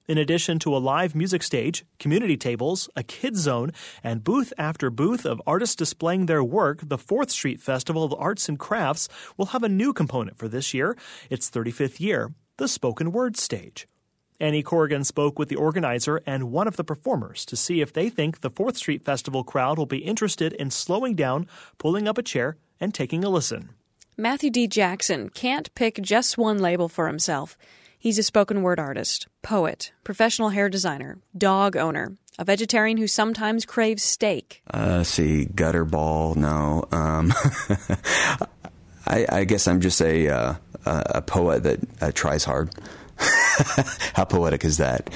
In addition to a live music stage, community tables, a kids zone, and booth after booth of artists displaying their work, the 4th Street Festival of Arts and Crafts will have a new component for this year, its 35th year, the spoken word stage. Annie Corrigan spoke with the organizer and one of the performers to see if they think the 4th Street Festival crowd will be interested in slowing down, pulling up a chair, and taking a listen. Matthew D. Jackson can't pick just one label for himself. He's a spoken word artist, poet, professional hair designer, dog owner, a vegetarian who sometimes craves steak. Gutter ball, no. I guess I'm just a poet that tries hard. How poetic is that?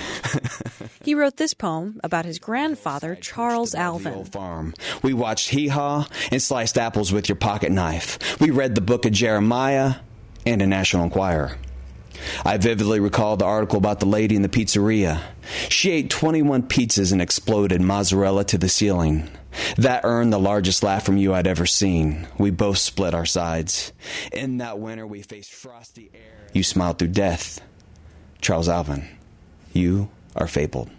He wrote this poem about his grandfather, Charles Alvin. Farm. We watched Hee Haw and sliced apples with your pocket knife. We read the book of Jeremiah and a National Enquirer. I vividly recall the article about the lady in the pizzeria. She ate 21 pizzas and exploded mozzarella to the ceiling. That earned the largest laugh from you I'd ever seen. We both split our sides. In that winter, we faced frosty air. You smiled through death. Charles Alvin, you are fabled.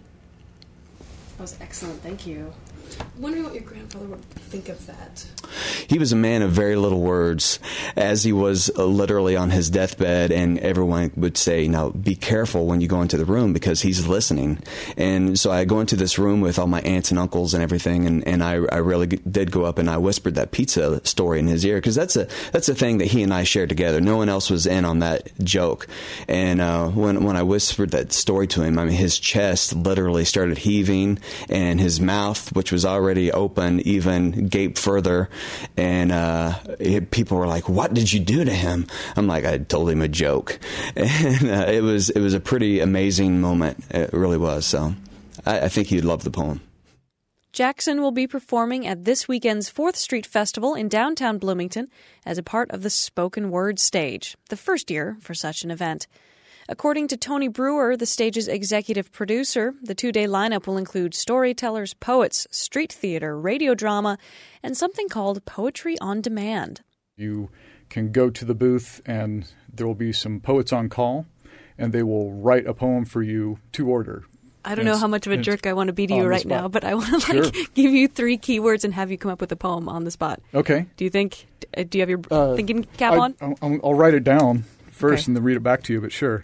That was excellent. Thank you. I'm wondering what your grandfather would think of that. He was a man of very little words, as he was literally on his deathbed, and everyone would say, now, be careful when you go into the room because he's listening. And so I go into this room with all my aunts and uncles and everything, and I really did go up and I whispered that pizza story in his ear, because that's a thing that he and I shared together. No one else was in on that joke. And when I whispered that story to him, I mean, his chest literally started heaving, and his mouth, which was already open, even gaped further. And people were like, what did you do to him? I'm like, I told him a joke. And it was a pretty amazing moment. It really was. So I think he'd love the poem. Jackson will be performing at this weekend's 4th Street Festival in downtown Bloomington as a part of the spoken word stage, the first year for such an event. According to Tony Brewer, the stage's executive producer, the 2-day lineup will include storytellers, poets, street theater, radio drama, and something called Poetry on Demand. You can go to the booth and there will be some poets on call, and they will write a poem for you to order. I don't know how much of a jerk I want to be to you right now, but I want to give you 3 keywords and have you come up with a poem on the spot. Okay. Do you have your thinking cap on? I'll write it down first and then read it back to you, but sure.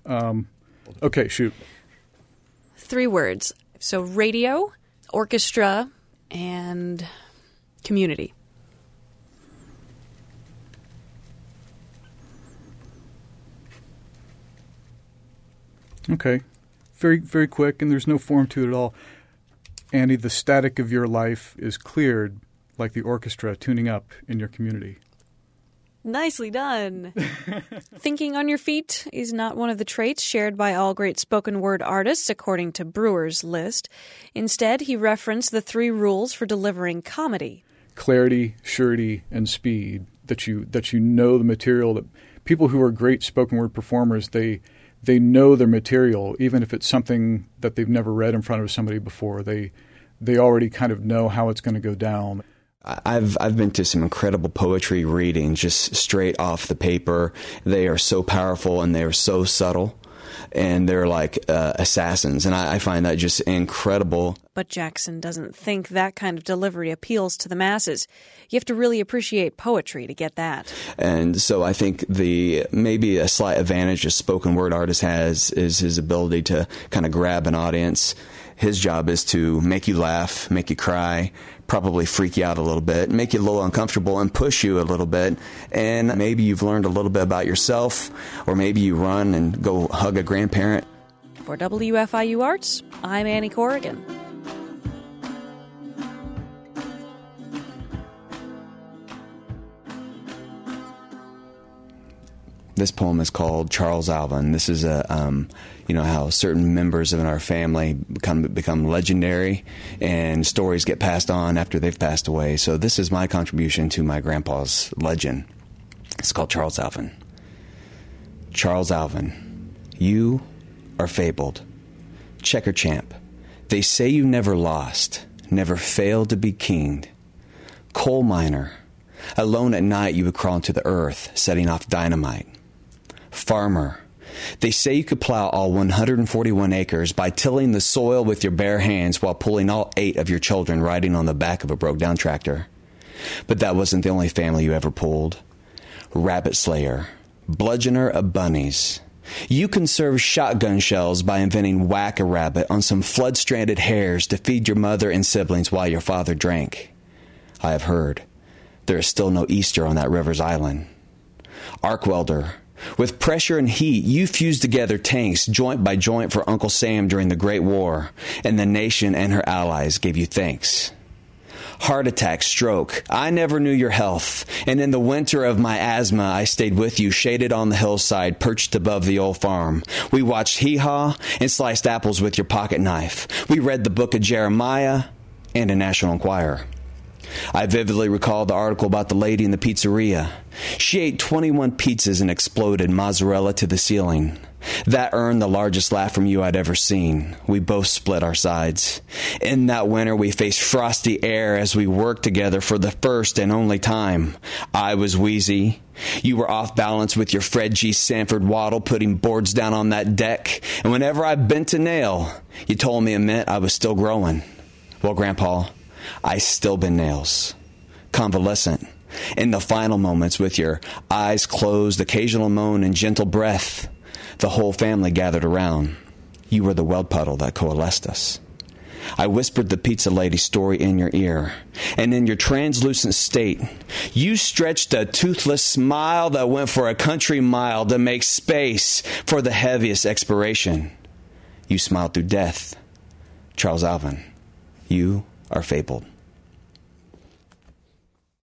Okay, shoot. 3 words. So radio, orchestra, and community. Okay. Very, very quick, and there's no form to it at all. Andy, the static of your life is cleared like the orchestra tuning up in your community. Nicely done. Thinking on your feet is not one of the traits shared by all great spoken word artists, according to Brewer's list. Instead, he referenced the 3 rules for delivering comedy. Clarity, surety, and speed. That you know the material. That people who are great spoken word performers, they know their material, even if it's something that they've never read in front of somebody before. They already kind of know how it's going to go down. I've been to some incredible poetry readings just straight off the paper. They are so powerful and they are so subtle, and they're like assassins, and I find that just incredible. But Jackson doesn't think that kind of delivery appeals to the masses. You have to really appreciate poetry to get that. And so I think maybe a slight advantage a spoken word artist has is his ability to kind of grab an audience. His job is to make you laugh, make you cry, probably freak you out a little bit, make you a little uncomfortable, and push you a little bit. And maybe you've learned a little bit about yourself, or maybe you run and go hug a grandparent. For WFIU Arts, I'm Annie Corrigan. This poem is called Charles Alvin. This is how certain members of our family become legendary, and stories get passed on after they've passed away. So this is my contribution to my grandpa's legend. It's called Charles Alvin. Charles Alvin, you are fabled. Checker champ, they say you never lost, never failed to be king. Coal miner, alone at night you would crawl into the earth, setting off dynamite. Farmer, They say you could plow all 141 acres by tilling the soil with your bare hands while pulling all 8 of your children riding on the back of a broke-down tractor. But that wasn't the only family you ever pulled. Rabbit slayer, bludgeoner of bunnies. You conserved shotgun shells by inventing Whack-A-Rabbit on some flood-stranded hares to feed your mother and siblings while your father drank. I have heard there is still no Easter on that river's island. Arc welder. With pressure and heat, you fused together tanks joint by joint for Uncle Sam during the Great War, and the nation and her allies gave you thanks. Heart attack, stroke. I never knew your health, and in the winter of my asthma, I stayed with you, shaded on the hillside, perched above the old farm. We watched hee-haw and sliced apples with your pocket knife. We read the book of Jeremiah and a National Enquirer. I vividly recall the article about the lady in the pizzeria. She ate 21 pizzas and exploded mozzarella to the ceiling. That earned the largest laugh from you I'd ever seen. We both split our sides. In that winter, we faced frosty air as we worked together for the first and only time. I was wheezy. You were off balance with your Fred G. Sanford waddle, putting boards down on that deck. And whenever I bent a nail, you told me it meant I was still growing. Well, Grandpa, I still bend nails. Convalescent. In the final moments with your eyes closed, occasional moan and gentle breath, the whole family gathered around. You were the weld puddle that coalesced us. I whispered the pizza lady's story in your ear, and in your translucent state, you stretched a toothless smile that went for a country mile to make space for the heaviest expiration. You smiled through death. Charles Alvin, you are fabled.